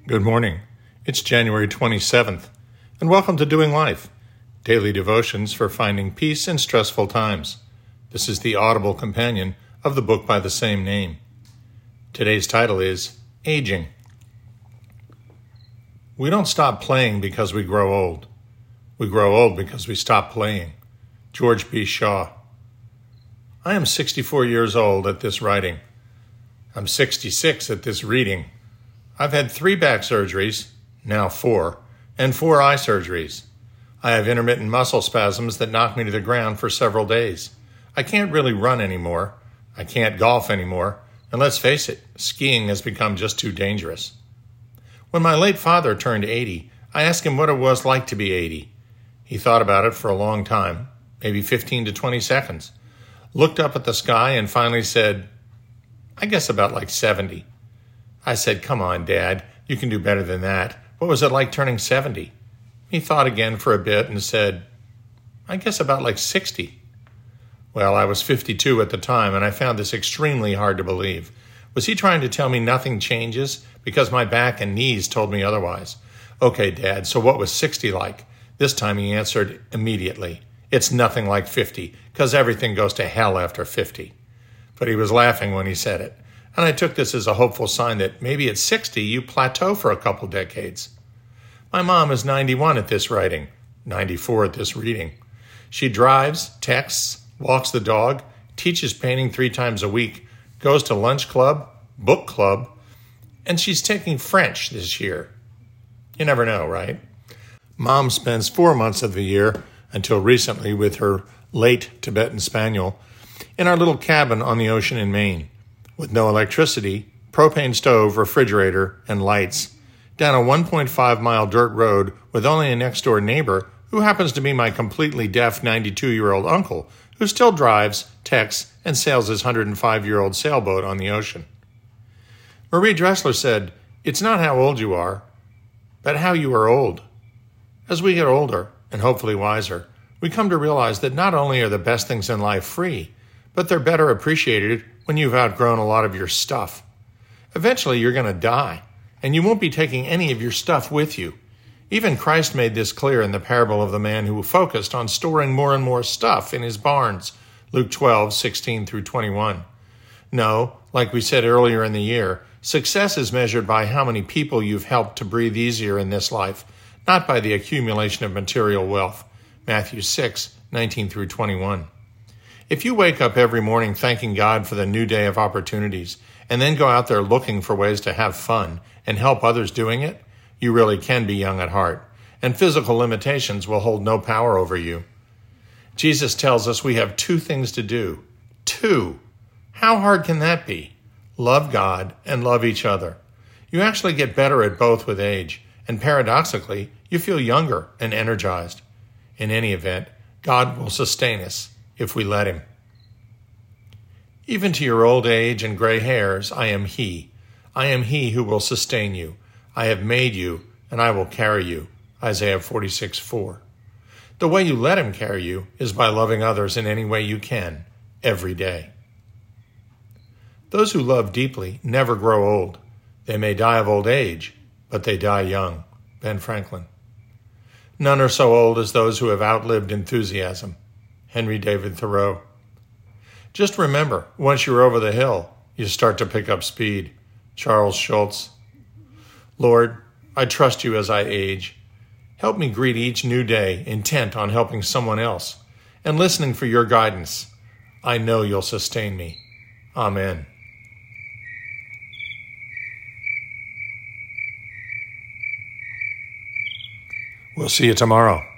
Good morning. It's January 27th, and welcome to Doing Life, daily devotions for finding peace in stressful times. This is the audible companion of the book by the same name. Today's title is Aging. We don't stop playing because we grow old. We grow old because we stop playing. George B. Shaw. I am 64 years old at this writing. I'm 66 at this reading. I've had 3 back surgeries, now 4, and 4 eye surgeries. I have intermittent muscle spasms that knock me to the ground for several days. I can't really run anymore. I can't golf anymore. And let's face it, skiing has become just too dangerous. When my late father turned 80, I asked him what it was like to be 80. He thought about it for a long time, maybe 15 to 20 seconds, looked up at the sky and finally said, I guess about like 70. I said, come on, Dad, you can do better than that. What was it like turning 70? He thought again for a bit and said, I guess about like 60. Well, I was 52 at the time, and I found this extremely hard to believe. Was he trying to tell me nothing changes because my back and knees told me otherwise? Okay, Dad, so what was 60 like? This time he answered immediately, it's nothing like 50, because everything goes to hell after 50. But he was laughing when he said it. And I took this as a hopeful sign that maybe at 60 you plateau for a couple decades. My mom is 91 at this writing, 94 at this reading. She drives, texts, walks the dog, teaches painting 3 times a week, goes to lunch club, book club, and she's taking French this year. You never know, right? Mom spends 4 months of the year, until recently with her late Tibetan Spaniel, in our little cabin on the ocean in Maine. With no electricity, propane stove, refrigerator, and lights, down a 1.5-mile dirt road with only a next-door neighbor who happens to be my completely deaf 92-year-old uncle who still drives, texts, and sails his 105-year-old sailboat on the ocean. Marie Dressler said, it's not how old you are, but how you are old. As we get older, and hopefully wiser, we come to realize that not only are the best things in life free, but they're better appreciated when you've outgrown a lot of your stuff. Eventually, you're going to die, and you won't be taking any of your stuff with you. Even Christ made this clear in the parable of the man who focused on storing more and more stuff in his barns, Luke 12:16 through 21. No, like we said earlier in the year, success is measured by how many people you've helped to breathe easier in this life, not by the accumulation of material wealth, Matthew 6:19 through 21. If you wake up every morning thanking God for the new day of opportunities and then go out there looking for ways to have fun and help others doing it, you really can be young at heart, and physical limitations will hold no power over you. Jesus tells us we have 2 things to do. 2. How hard can that be? Love God and love each other. You actually get better at both with age, and paradoxically, you feel younger and energized. In any event, God will sustain us if we let him. Even to your old age and gray hairs, I am he. I am he who will sustain you. I have made you, and I will carry you. Isaiah 46:4. The way you let him carry you is by loving others in any way you can, every day. Those who love deeply never grow old. They may die of old age, but they die young. Ben Franklin. None are so old as those who have outlived enthusiasm. Henry David Thoreau. Just remember, once you're over the hill, you start to pick up speed. Charles Schultz. Lord, I trust you as I age. Help me greet each new day intent on helping someone else and listening for your guidance. I know you'll sustain me. Amen. We'll see you tomorrow.